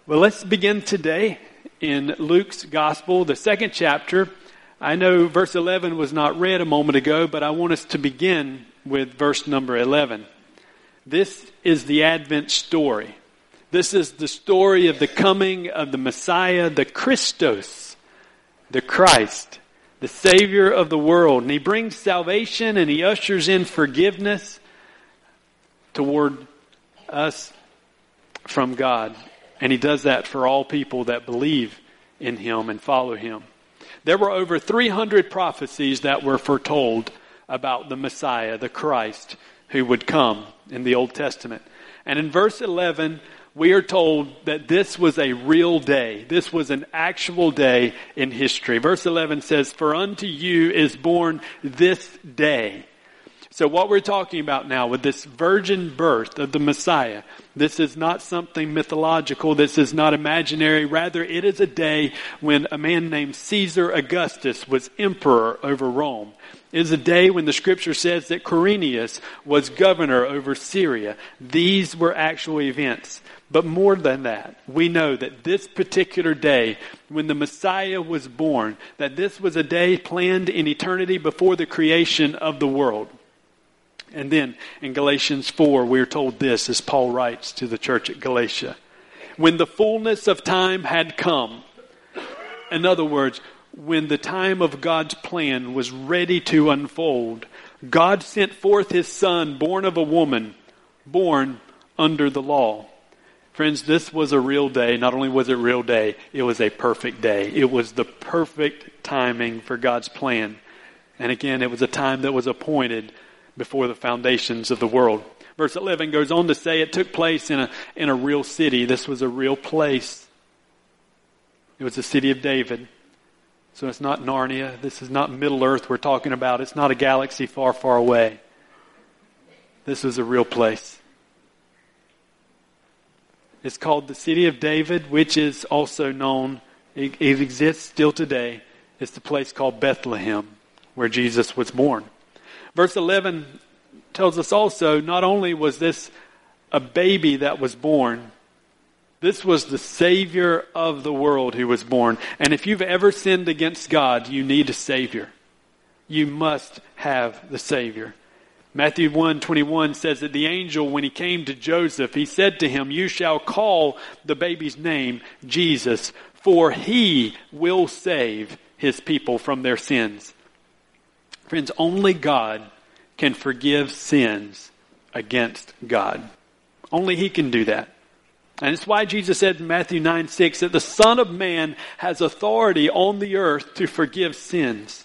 Well, let's begin today in Luke's Gospel, the second chapter. I know verse 11 was not read a moment ago, but I want us to begin with verse number 11. This is the Advent story. This is the story of the coming of the Messiah, the Christos, the Christ, the Savior of the world. And He brings salvation and He ushers in forgiveness toward us from God. And He does that for all people that believe in Him and follow Him. There were over 300 prophecies that were foretold about the Messiah, the Christ, who would come in the Old Testament. And in verse 11, we are told that this was a real day. This was an actual day in history. Verse 11 says, "For unto you is born this day." So what we're talking about now with this virgin birth of the Messiah, this is not something mythological. This is not imaginary. Rather, it is a day when a man named Caesar Augustus was emperor over Rome. It is a day when the scripture says that Quirinius was governor over Syria. These were actual events. But more than that, we know that this particular day, when the Messiah was born, that this was a day planned in eternity before the creation of the world. And then in Galatians 4, we're told this as Paul writes to the church at Galatia. When the fullness of time had come, in other words, when the time of God's plan was ready to unfold, God sent forth His Son, born of a woman, born under the law. Friends, this was a real day. Not only was it a real day, it was a perfect day. It was the perfect timing for God's plan. And again, it was a time that was appointed before the foundations of the world. Verse 11 goes on to say it took place in a real city. This was a real place. It was the city of David. So it's not Narnia. This is not Middle Earth we're talking about. It's not a galaxy far, far away. This was a real place. It's called the city of David, which is also known, it exists still today. It's the place called Bethlehem, where Jesus was born. Verse 11 tells us also, not only was this a baby that was born, this was the Savior of the world who was born. And if you've ever sinned against God, you need a Savior. You must have the Savior. Matthew 1:21 says that the angel, when he came to Joseph, he said to him, "You shall call the baby's name Jesus, for He will save His people from their sins." Friends, only God can forgive sins against God. Only He can do that. And it's why Jesus said in Matthew 9:6 that the Son of Man has authority on the earth to forgive sins.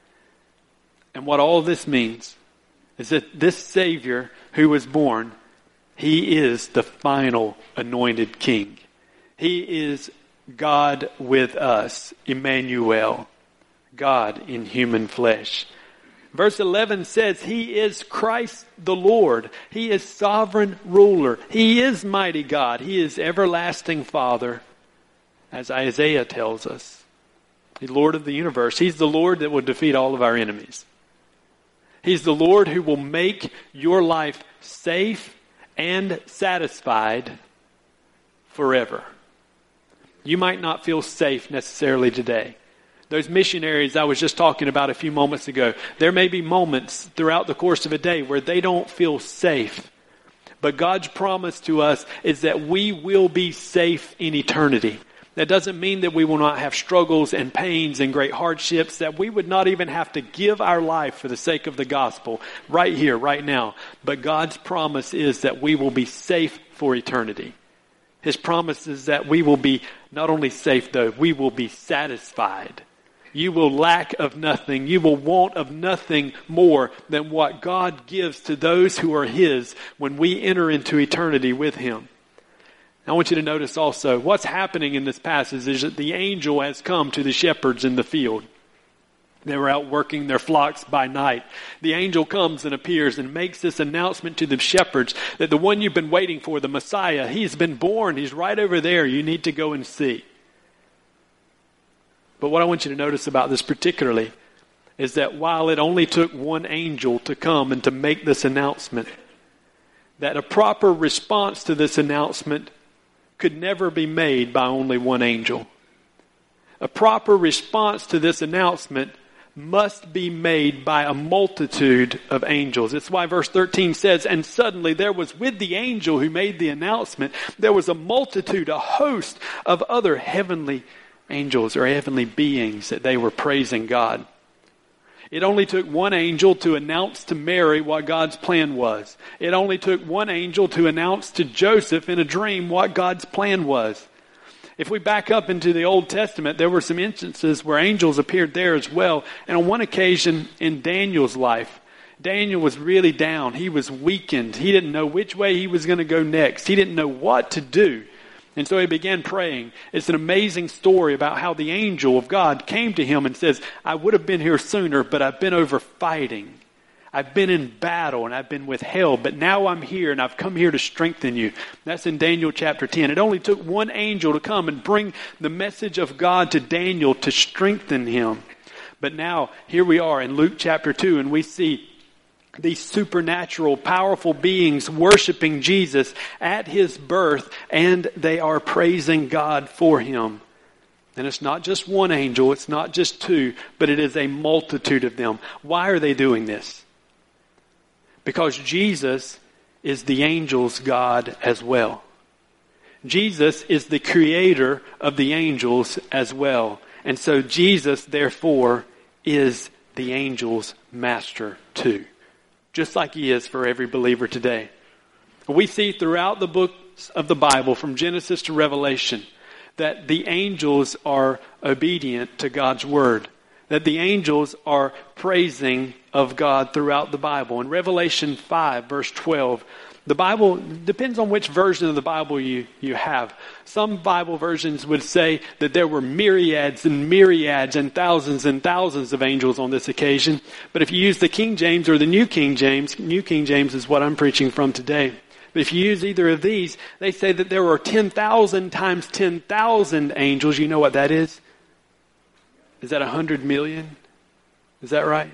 And what all this means is that this Savior who was born, He is the final anointed King. He is God with us, Emmanuel, God in human flesh. Verse 11 says He is Christ the Lord. He is sovereign ruler. He is mighty God. He is everlasting Father, as Isaiah tells us. The Lord of the universe. He's the Lord that will defeat all of our enemies. He's the Lord who will make your life safe and satisfied forever. You might not feel safe necessarily today. Those missionaries I was just talking about a few moments ago, there may be moments throughout the course of a day where they don't feel safe. But God's promise to us is that we will be safe in eternity. That doesn't mean that we will not have struggles and pains and great hardships, that we would not even have to give our life for the sake of the gospel right here, right now. But God's promise is that we will be safe for eternity. His promise is that we will be not only safe though, we will be satisfied. You will lack of nothing. You will want of nothing more than what God gives to those who are His when we enter into eternity with Him. I want you to notice also what's happening in this passage is that the angel has come to the shepherds in the field. They were out working their flocks by night. The angel comes and appears and makes this announcement to the shepherds that the one you've been waiting for, the Messiah, He's been born. He's right over there. You need to go and see. But what I want you to notice about this particularly is that while it only took one angel to come and to make this announcement, that a proper response to this announcement could never be made by only one angel. A proper response to this announcement must be made by a multitude of angels. It's why verse 13 says, and suddenly there was with the angel who made the announcement, there was a multitude, a host of other heavenly angels or heavenly beings that they were praising God. It only took one angel to announce to Mary what God's plan was. It only took one angel to announce to Joseph in a dream what God's plan was. If we back up into the Old Testament, there were some instances where angels appeared there as well. And on one occasion in Daniel's life, Daniel was really down. He was weakened. He didn't know which way he was going to go next. He didn't know what to do. And so he began praying. It's an amazing story about how the angel of God came to him and says, I would have been here sooner, but I've been over fighting. I've been in battle and I've been withheld, but now I'm here and I've come here to strengthen you. That's in Daniel chapter 10. It only took one angel to come and bring the message of God to Daniel to strengthen him. But now, here we are in Luke chapter 2, and we see these supernatural, powerful beings worshiping Jesus at his birth, and they are praising God for him. And it's not just one angel, it's not just two, but it is a multitude of them. Why are they doing this? Because Jesus is the angels' God as well. Jesus is the creator of the angels as well. And so Jesus, therefore, is the angels' master too. Just like he is for every believer today. We see throughout the books of the Bible, from Genesis to Revelation, that the angels are obedient to God's word. That the angels are praising of God throughout the Bible. In Revelation 5, verse 12, the Bible depends on which version of the Bible you have. Some Bible versions would say that there were myriads and myriads and thousands of angels on this occasion. But if you use the King James or the New King James is what I'm preaching from today. But if you use either of these, they say that there were 10,000 times 10,000 angels. You know what that is? Is that 100 million? Is that right?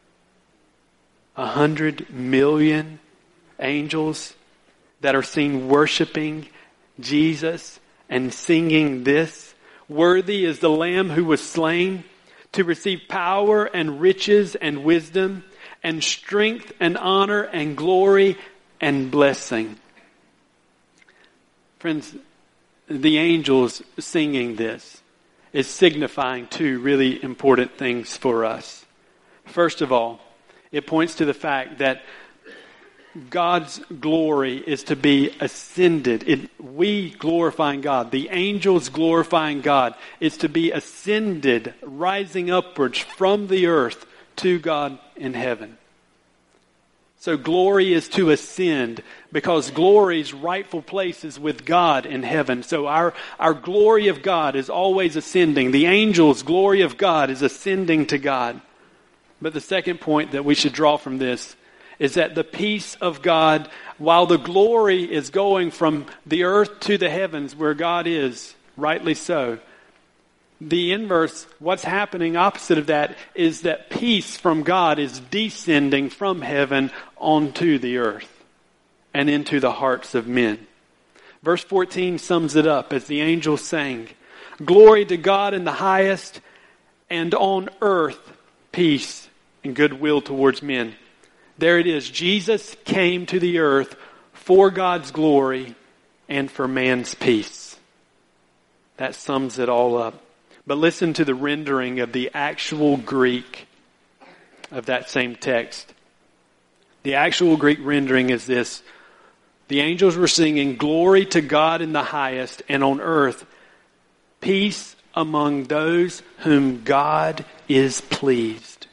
100 million angels that are seen worshiping Jesus and singing this. Worthy is the Lamb who was slain to receive power and riches and wisdom and strength and honor and glory and blessing. Friends, the angels singing this is signifying two really important things for us. First of all, it points to the fact that God's glory is to be ascended. We glorifying God, the angels glorifying God, is to be ascended, rising upwards from the earth to God in heaven. So glory is to ascend because glory's rightful place is with God in heaven. So our glory of God is always ascending. The angels' glory of God is ascending to God. But the second point that we should draw from this is that the peace of God, while the glory is going from the earth to the heavens where God is, rightly so, the inverse, what's happening opposite of that, is that peace from God is descending from heaven onto the earth and into the hearts of men. Verse 14 sums it up as the angels sang, "Glory to God in the highest, and on earth peace and goodwill towards men." There it is. Jesus came to the earth for God's glory and for man's peace. That sums it all up. But listen to the rendering of the actual Greek of that same text. The actual Greek rendering is this. The angels were singing, "Glory to God in the highest, and on earth peace among those whom God is pleased."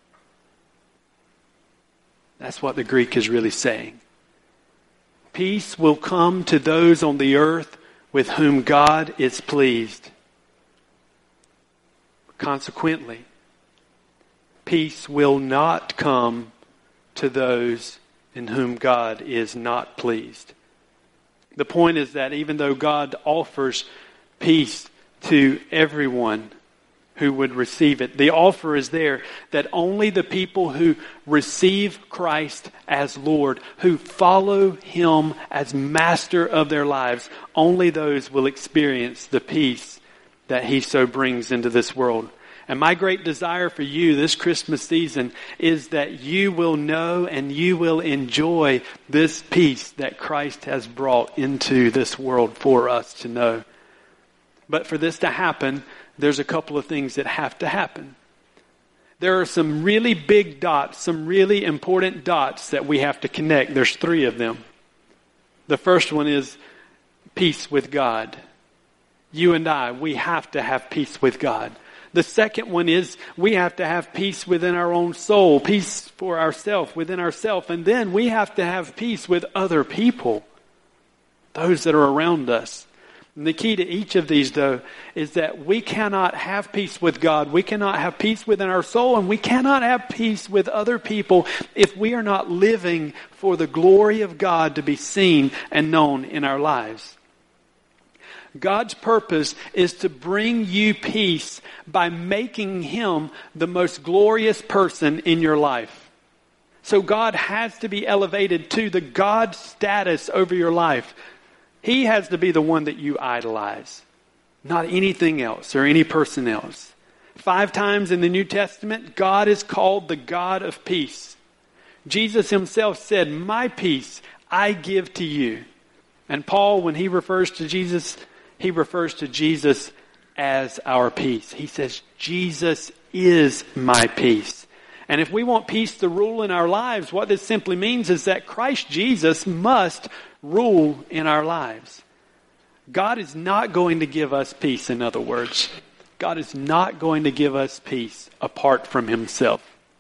That's what the Greek is really saying. Peace will come to those on the earth with whom God is pleased. Consequently, peace will not come to those in whom God is not pleased. The point is that even though God offers peace to everyone, who would receive it. The offer is there that only the people who receive Christ as Lord, who follow Him as master of their lives, only those will experience the peace that He so brings into this world. And my great desire for you this Christmas season is that you will know and you will enjoy this peace that Christ has brought into this world for us to know. But for this to happen, there's a couple of things that have to happen. There are some really big dots, some really important dots that we have to connect. There's 3 of them. The first one is peace with God. You and I, we have to have peace with God. The second one is we have to have peace within our own soul, peace for ourselves, within ourselves. And then we have to have peace with other people, those that are around us. And the key to each of these, though, is that we cannot have peace with God, we cannot have peace within our soul, and we cannot have peace with other people if we are not living for the glory of God to be seen and known in our lives. God's purpose is to bring you peace by making Him the most glorious person in your life. So God has to be elevated to the God status over your life. He has to be the one that you idolize, not anything else or any person else. 5 times in the New Testament, God is called the God of peace. Jesus Himself said, "My peace I give to you." And Paul, when he refers to Jesus, he refers to Jesus as our peace. He says, Jesus is my peace. And if we want peace to rule in our lives, what this simply means is that Christ Jesus must rule in our lives. God is not going to give us peace, in other words. God is not going to give us peace apart from Himself.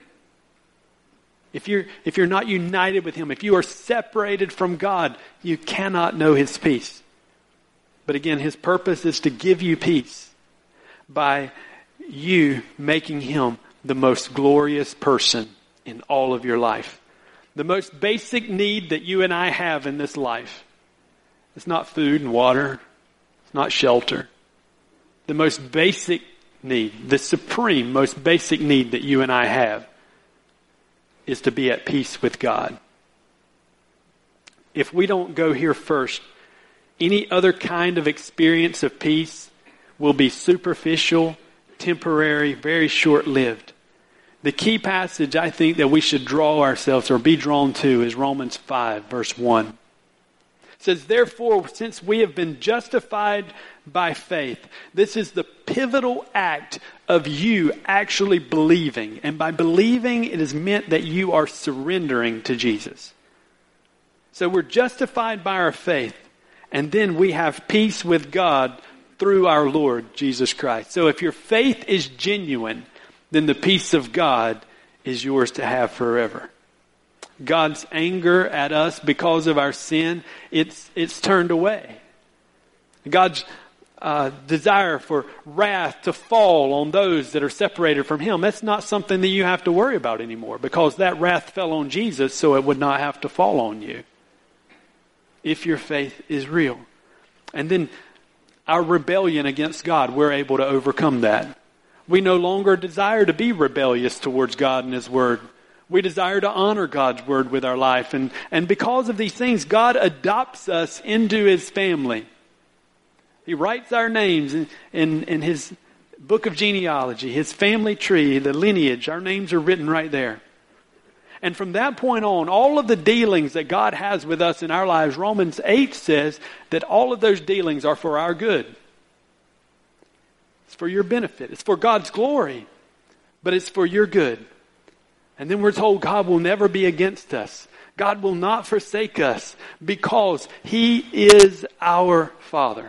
If you're not united with Him, if you are separated from God, you cannot know His peace. But again, His purpose is to give you peace by you making Him the most glorious person in all of your life. The most basic need that you and I have in this life. It's not food and water. It's not shelter. The most basic need, the supreme, most basic need that you and I have is to be at peace with God. If we don't go here first, any other kind of experience of peace will be superficial, temporary, very short-lived. The key passage I think that we should draw ourselves or be drawn to is Romans 5, verse 1. It says, "Therefore, since we have been justified by faith," this is the pivotal act of you actually believing. And by believing, it is meant that you are surrendering to Jesus. So we're justified by our faith. And then we have peace with God through our Lord Jesus Christ. So if your faith is genuine, then the peace of God is yours to have forever. God's anger at us because of our sin, it's turned away. God's desire for wrath to fall on those that are separated from Him, that's not something that you have to worry about anymore, because that wrath fell on Jesus, so it would not have to fall on you if your faith is real. And then our rebellion against God, we're able to overcome that. We no longer desire to be rebellious towards God and His Word. We desire to honor God's Word with our life. And because of these things, God adopts us into His family. He writes our names in His book of genealogy, His family tree, the lineage. Our names are written right there. And from that point on, all of the dealings that God has with us in our lives, Romans 8 says that all of those dealings are for our good. It's for your benefit. It's for God's glory. But it's for your good. And then we're told God will never be against us. God will not forsake us because He is our Father.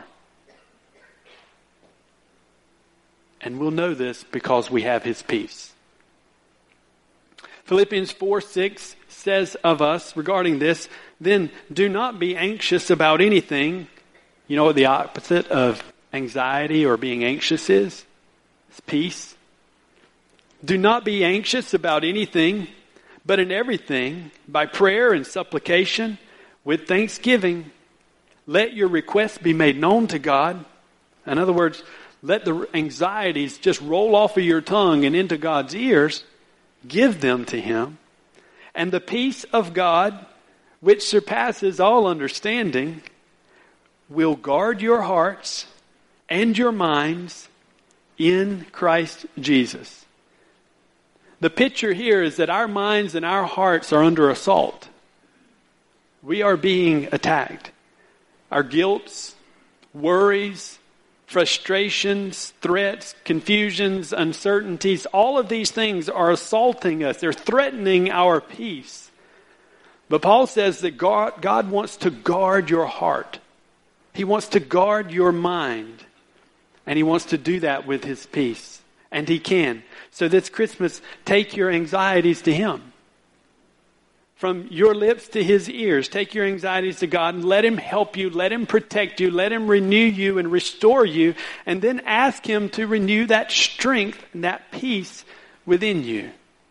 And we'll know this because we have His peace. Philippians 4:6 says of us regarding this, "Then do not be anxious about anything." You know what the opposite of anxiety or being anxious is? It's peace. "Do not be anxious about anything, but in everything, by prayer and supplication, with thanksgiving, let your requests be made known to God." In other words, let the anxieties just roll off of your tongue and into God's ears. Give them to Him. And the peace of God, which surpasses all understanding, will guard your hearts and your minds in Christ Jesus. The picture here is that our minds and our hearts are under assault. We are being attacked. Our guilts, worries, frustrations, threats, confusions, uncertainties, all of these things are assaulting us. They're threatening our peace. But Paul says that God wants to guard your heart. He wants to guard your mind. And He wants to do that with His peace. And He can. So this Christmas, take your anxieties to Him. From your lips to His ears, take your anxieties to God and let Him help you, let Him protect you, let Him renew you and restore you, and then ask Him to renew that strength and that peace within you.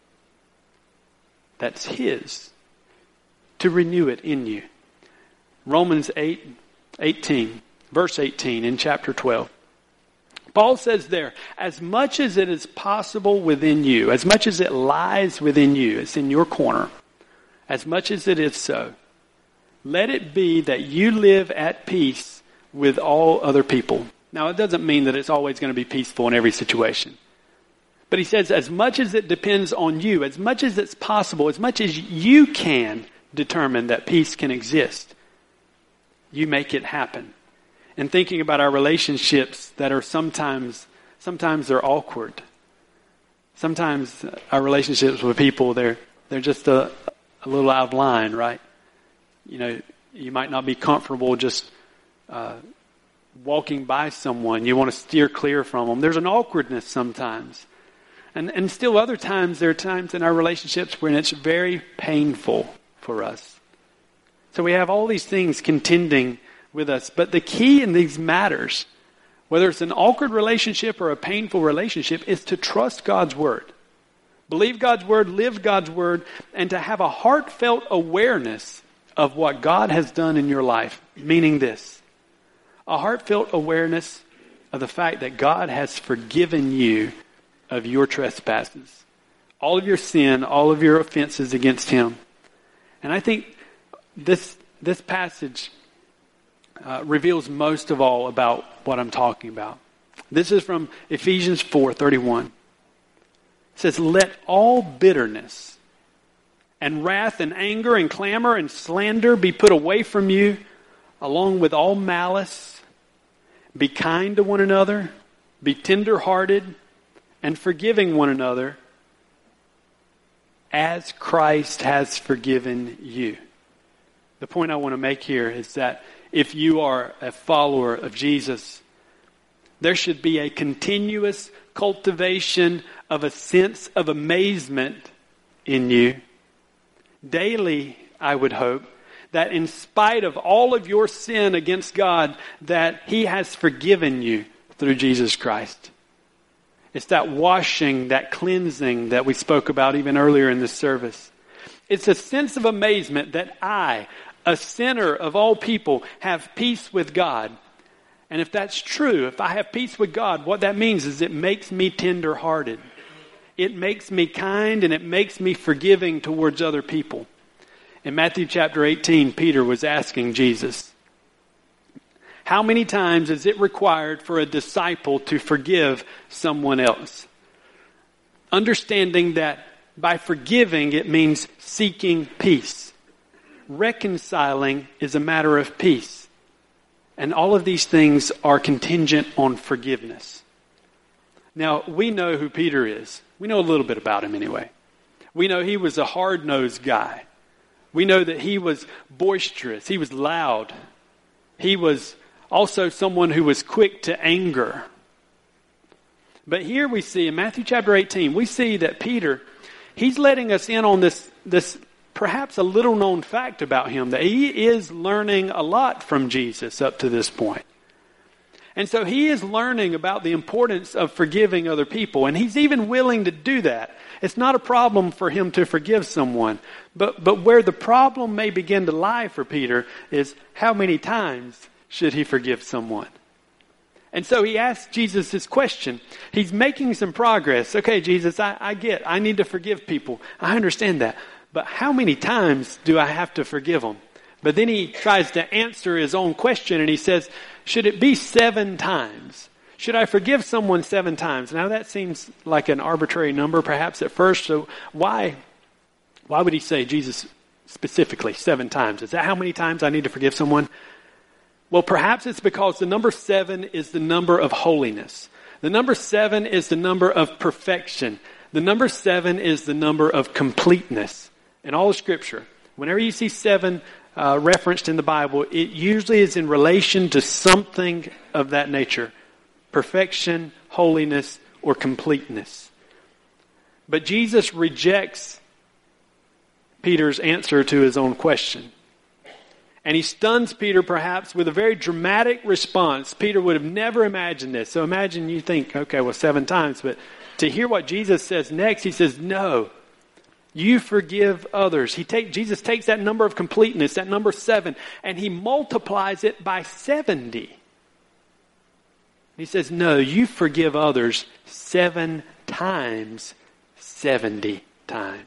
That's His, to renew it in you. Romans 18, verse 18 in chapter 12. Paul says there, as much as it is possible within you, as much as it lies within you, it's in your corner, as much as it is so, let it be that you live at peace with all other people. Now, it doesn't mean that it's always going to be peaceful in every situation. But he says, as much as it depends on you, as much as it's possible, as much as you can determine that peace can exist, you make it happen. And thinking about our relationships that are sometimes they're awkward. Sometimes our relationships with people, they're just a little out of line, right? You know, you might not be comfortable just walking by someone. You want to steer clear from them. There's an awkwardness sometimes. And still other times, there are times in our relationships when it's very painful for us. So we have all these things contending with us. But the key in these matters, whether it's an awkward relationship or a painful relationship, is to trust God's Word. Believe God's Word, live God's Word, and to have a heartfelt awareness of what God has done in your life. Meaning this, a heartfelt awareness of the fact that God has forgiven you of your trespasses. All of your sin, all of your offenses against Him. And I think this passage reveals most of all about what I'm talking about. This is from Ephesians 4:31. It says, let all bitterness and wrath and anger and clamor and slander be put away from you, along with all malice. Be kind to one another, be tender-hearted, and forgiving one another, as Christ has forgiven you. The point I want to make here is that if you are a follower of Jesus, there should be a continuous cultivation of a sense of amazement in you. Daily, I would hope, that in spite of all of your sin against God, that He has forgiven you through Jesus Christ. It's that washing, that cleansing that we spoke about even earlier in this service. It's a sense of amazement that I, a sinner of all people, have peace with God. And if that's true, if I have peace with God, what that means is it makes me tender-hearted. It makes me kind and it makes me forgiving towards other people. In Matthew chapter 18, Peter was asking Jesus, how many times is it required for a disciple to forgive someone else? Understanding that by forgiving, it means seeking peace. Reconciling is a matter of peace. And all of these things are contingent on forgiveness. Now, we know who Peter is. We know a little bit about him anyway. We know he was a hard-nosed guy. We know that he was boisterous. He was loud. He was also someone who was quick to anger. But here we see, in Matthew chapter 18, we see that Peter, he's letting us in on this perhaps a little known fact about him, that he is learning a lot from Jesus up to this point. And so he is learning about the importance of forgiving other people, and he's even willing to do that. It's not a problem for him to forgive someone, but where the problem may begin to lie for Peter is how many times should he forgive someone? And so he asked Jesus this question. He's making some progress. Okay, Jesus, I need to forgive people. I understand that. But how many times do I have to forgive them? But then he tries to answer his own question and he says, should it be 7 times? Should I forgive someone 7 times? Now that seems like an arbitrary number perhaps at first. So why would he say, Jesus, specifically 7 times? Is that how many times I need to forgive someone? Well, perhaps it's because the number 7 is the number of holiness. The number 7 is the number of perfection. The number 7 is the number of completeness. In all of Scripture, whenever you see 7 referenced in the Bible, it usually is in relation to something of that nature. Perfection, holiness, or completeness. But Jesus rejects Peter's answer to his own question. And he stuns Peter perhaps with a very dramatic response. Peter would have never imagined this. So imagine you think, okay, well 7 times. But to hear what Jesus says next, he says, no, you forgive others. Jesus takes that number of completeness, that number 7, and he multiplies it by 70. He says, no, you forgive others 7 times, 70 times.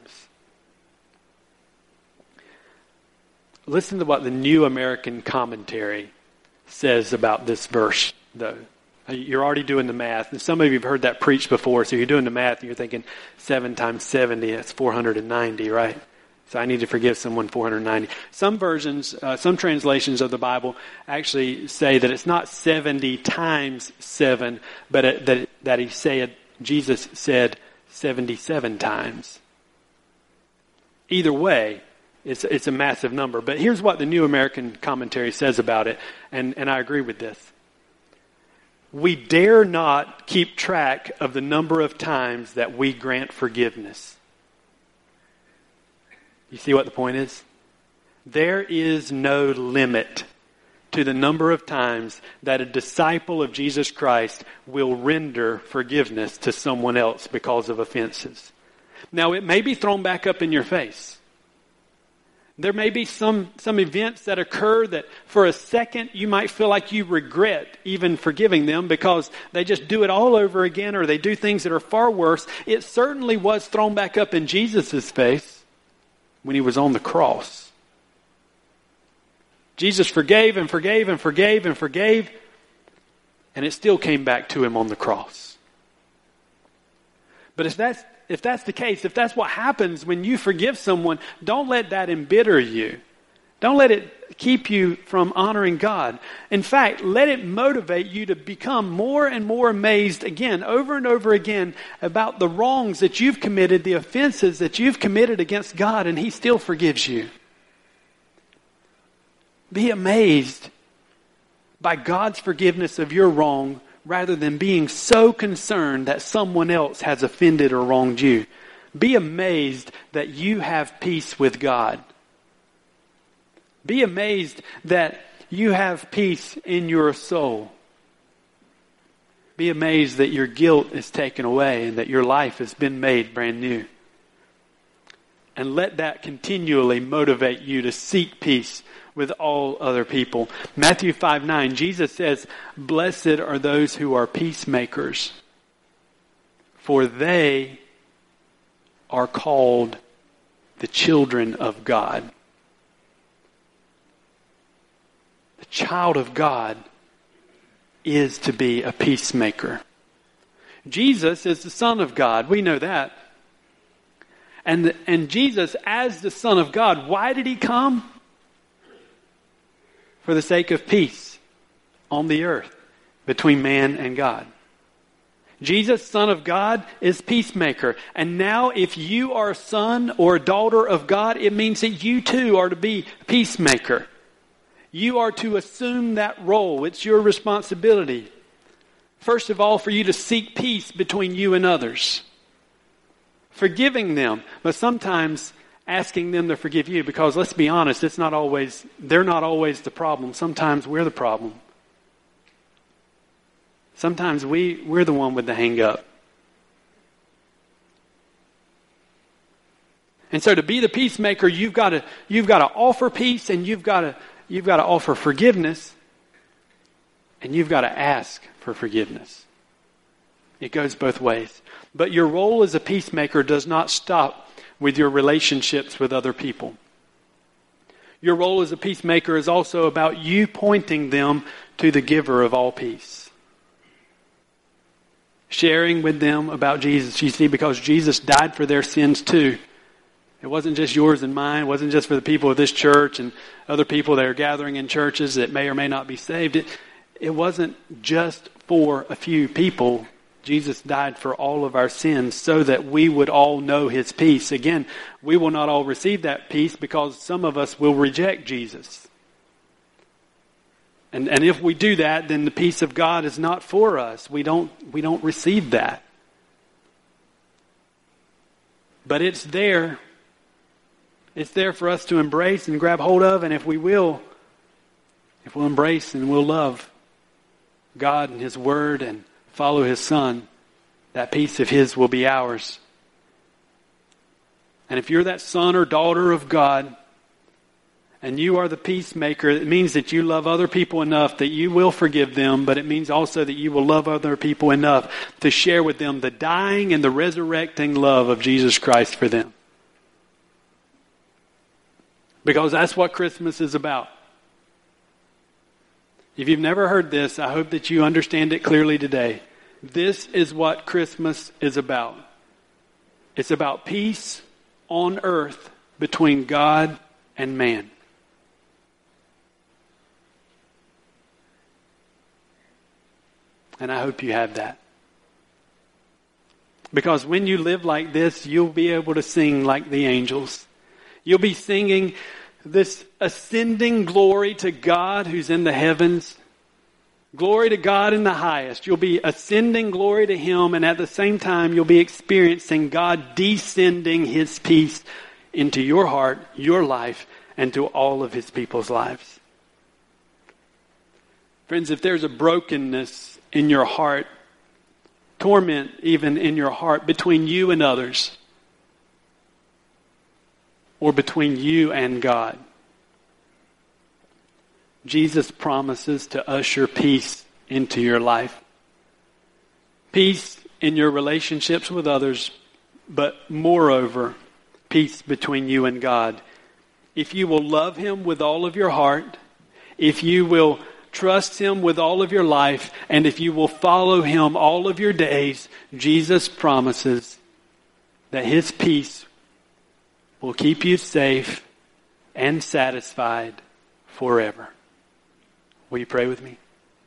Listen to what the New American Commentary says about this verse, though. You're already doing the math. And some of you have heard that preached before, so you're doing the math and you're thinking 7 times 70, that's 490, right? So I need to forgive someone 490. Some versions, some translations of the Bible actually say that it's not 70 times 7, but that Jesus said 77 times. Either way, it's a massive number. But here's what the New American Commentary says about it, and I agree with this. We dare not keep track of the number of times that we grant forgiveness. You see what the point is? There is no limit to the number of times that a disciple of Jesus Christ will render forgiveness to someone else because of offenses. Now, it may be thrown back up in your face. There may be some events that occur that for a second you might feel like you regret even forgiving them because they just do it all over again or they do things that are far worse. It certainly was thrown back up in Jesus' face when he was on the cross. Jesus forgave and forgave and forgave and forgave, and it still came back to him on the cross. But if that's the case, if that's what happens when you forgive someone, don't let that embitter you. Don't let it keep you from honoring God. In fact, let it motivate you to become more and more amazed again, over and over again, about the wrongs that you've committed, the offenses that you've committed against God, and he still forgives you. Be amazed by God's forgiveness of your wrong rather than being so concerned that someone else has offended or wronged you. Be amazed that you have peace with God. Be amazed that you have peace in your soul. Be amazed that your guilt is taken away and that your life has been made brand new. And let that continually motivate you to seek peace with all other people. Matthew 5:9, Jesus says, "Blessed are those who are peacemakers, for they are called the children of God." The child of God is to be a peacemaker. Jesus is the Son of God. We know that. And Jesus, as the Son of God, why did he come? For the sake of peace on the earth between man and God. Jesus, Son of God, is peacemaker. And now if you are a son or a daughter of God, it means that you too are to be peacemaker. You are to assume that role. It's your responsibility. First of all, for you to seek peace between you and others. Forgiving them, but sometimes asking them to forgive you, because let's be honest, they're not always the problem. Sometimes we're the problem. Sometimes we're the one with the hang up. And so to be the peacemaker, you've got to offer peace and you've got to offer forgiveness. And you've got to ask for forgiveness. It goes both ways. But your role as a peacemaker does not stop with your relationships with other people. Your role as a peacemaker is also about you pointing them to the giver of all peace. Sharing with them about Jesus. You see, because Jesus died for their sins too. It wasn't just yours and mine. It wasn't just for the people of this church and other people that are gathering in churches that may or may not be saved. It wasn't just for a few people. Jesus died for all of our sins so that we would all know His peace. Again, we will not all receive that peace because some of us will reject Jesus. And if we do that, then the peace of God is not for us. We don't receive that. But it's there. It's there for us to embrace and grab hold of, and if we'll embrace and we'll love God and His Word and follow His Son, that peace of His will be ours. And if you're that son or daughter of God, and you are the peacemaker, it means that you love other people enough that you will forgive them, but it means also that you will love other people enough to share with them the dying and the resurrecting love of Jesus Christ for them. Because that's what Christmas is about. If you've never heard this, I hope that you understand it clearly today. This is what Christmas is about. It's about peace on earth between God and man. And I hope you have that. Because when you live like this, you'll be able to sing like the angels. You'll be singing this ascending glory to God who's in the heavens. Glory to God in the highest. You'll be ascending glory to Him, and at the same time you'll be experiencing God descending His peace into your heart, your life, and to all of His people's lives. Friends, if there's a brokenness in your heart, torment even in your heart between you and others, or between you and God, Jesus promises to usher peace into your life. Peace in your relationships with others, but moreover, peace between you and God. If you will love Him with all of your heart, if you will trust Him with all of your life, and if you will follow Him all of your days, Jesus promises that His peace will keep you safe and satisfied forever. Will you pray with me?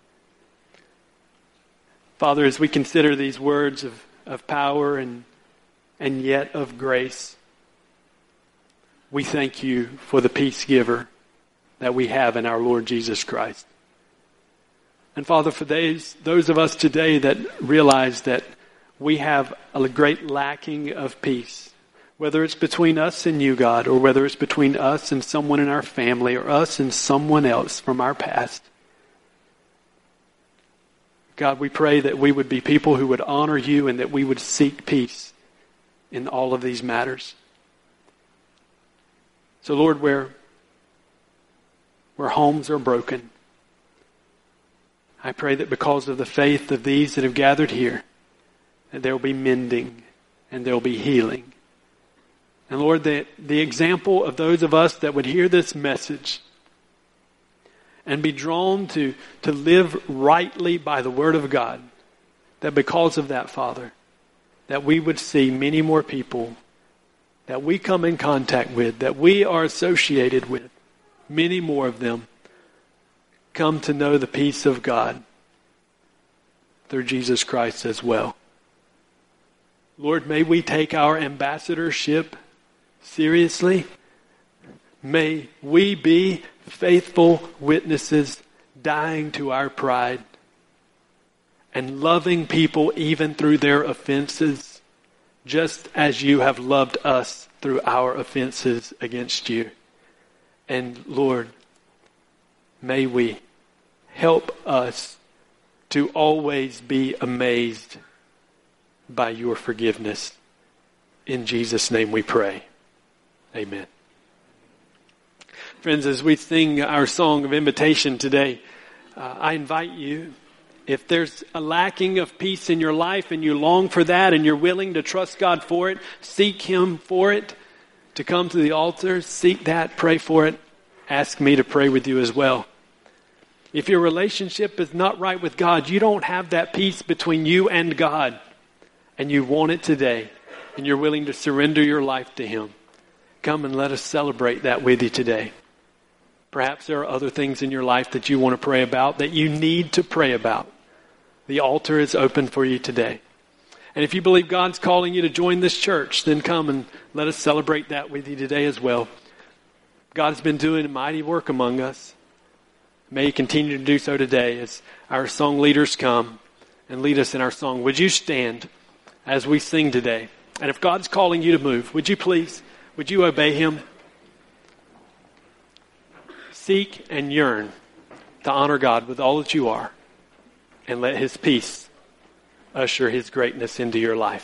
Father, as we consider these words of power and yet of grace, we thank You for the peace giver that we have in our Lord Jesus Christ. And Father, for those of us today that realize that we have a great lacking of peace, whether it's between us and You, God, or whether it's between us and someone in our family, or us and someone else from our past. God, we pray that we would be people who would honor You and that we would seek peace in all of these matters. So Lord, where homes are broken, I pray that because of the faith of these that have gathered here, that there will be mending and there will be healing. And Lord, the example of those of us that would hear this message and be drawn to live rightly by the Word of God, that because of that, Father, that we would see many more people that we come in contact with, that we are associated with, many more of them come to know the peace of God through Jesus Christ as well. Lord, may we take our ambassadorship seriously. May we be faithful witnesses, dying to our pride and loving people even through their offenses, just as You have loved us through our offenses against You. And Lord, may we help us to always be amazed by Your forgiveness. In Jesus' name we pray. Amen. Friends, as we sing our song of invitation today, I invite you, if there's a lacking of peace in your life and you long for that and you're willing to trust God for it, seek Him for it, to come to the altar, seek that, pray for it, ask me to pray with you as well. If your relationship is not right with God, you don't have that peace between you and God, and you want it today, and you're willing to surrender your life to Him, come and let us celebrate that with you today. Perhaps there are other things in your life that you want to pray about, that you need to pray about. The altar is open for you today. And if you believe God's calling you to join this church, then come and let us celebrate that with you today as well. God's been doing a mighty work among us. May He continue to do so today as our song leaders come and lead us in our song. Would you stand as we sing today? And if God's calling you to move, would you please, would you obey Him? Seek and yearn to honor God with all that you are, and let His peace usher His greatness into your life.